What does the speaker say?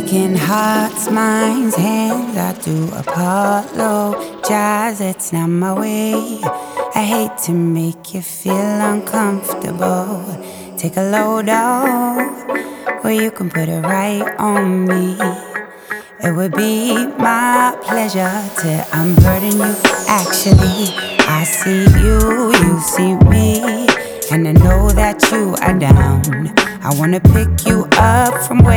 breaking hearts, minds, hands. I do apologize, it's not my way. I hate to make you feel uncomfortable. Take a load off, or you can put it right on me. It would be my pleasure to unburden you. Actually, I see you, you see me, and I know that you are down. I wanna pick you up from where